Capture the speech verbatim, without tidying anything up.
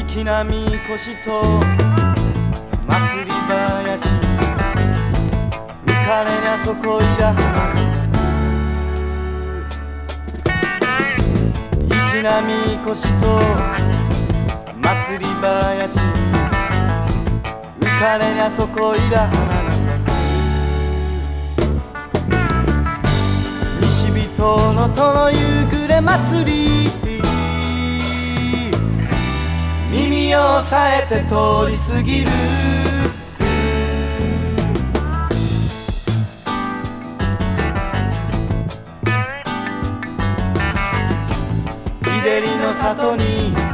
きなみこしと祭り林、浮かれにゃそこいら花咲く。きなみこしと祭り林、浮かれにゃそこいら花が咲く。西人のとの夕暮れ祭り、耳を押さえて通り過ぎる。日照りの里に